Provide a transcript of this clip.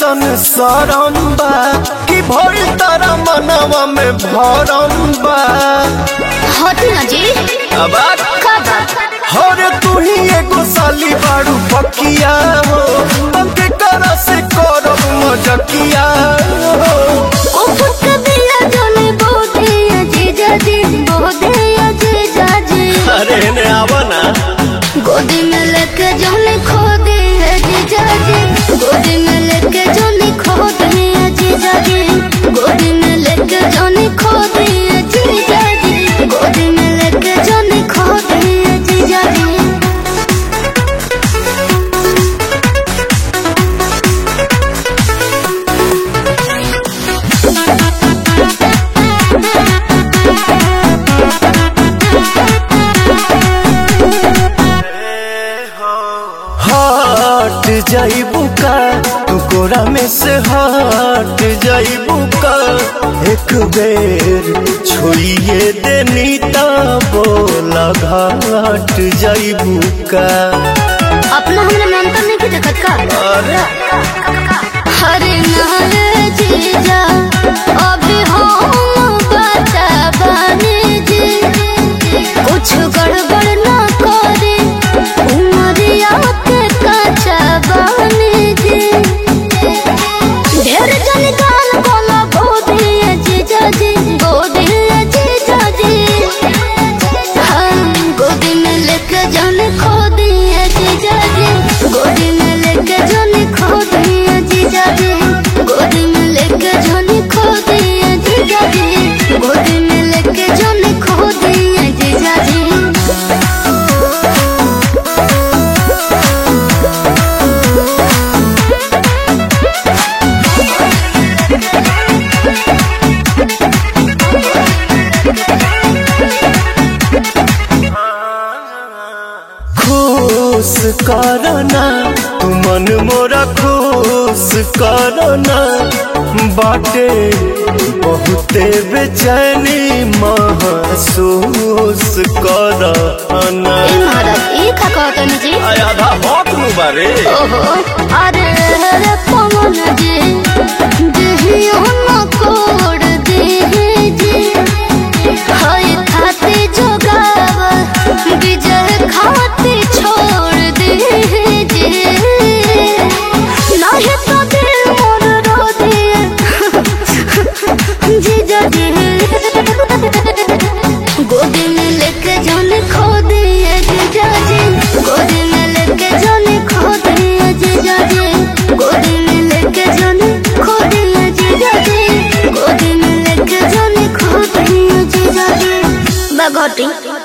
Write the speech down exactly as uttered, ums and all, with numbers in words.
कैसन सरम बा कि भइल तारा मनवा में भरम बा। हटी ना जी अब का बात हरे तू ही एगो साली बारू पकिया हो तंके करा से करब मजकिया हो। ओ फुक दिया जोने बोदे जीजा जी बोदे जीजा जी। अरे ने आवा ना गोदी में लेके जोने खो दे जीजा जी गोदी में लेके जोने खो दे जीजा जी गोदी में लेके जोने खो दे जीजा जी गोदी में लेके जोने खो दे जीजा जी। हट जाइबू का तू कोरा में से हट जाइबू का एक बेर छोड़िए देनी ता बोला घाट जाइबू का। अपना हमने मेंटर नहीं की देखत का अरे हरे नारे जीजा अभी हम बता बने जी कुछ गड़बड़ ना करे उमरिया के कच्चा बने जी ढेर जन गाल बोला गोदी जीजा जी गोदी जीजा जी हम गोदी में लेके जाने खो दिए जीजा जी गोदी में लेके जाने खो दिए जीजा जी गोदी में लेके जाने खो दिए जीजा जी गोदी में लेके जाने खो दिए जीजा जी। खुश करना तू मन मोरा खुश करना बाटे बहुते बेचैनी महसूस करना। ए महाराज ई का कहतनी जी आधा हक नु बारे ओहो अरे रे पवन जी देहियो न कोड़ दे जी हाय खाते जोगाव विजय खाते छोड़ दे जी नाही तो दिल मोर रो दे जीजा जी गोदी में लेके जाने खो दिए जीजा जी गोदी में लेके जाने खो दिए जीजा जी गोदी में लेके जाने खो दिए जीजा जी गोदी में लेके जाने खो दिए जीजा जी। बगोटी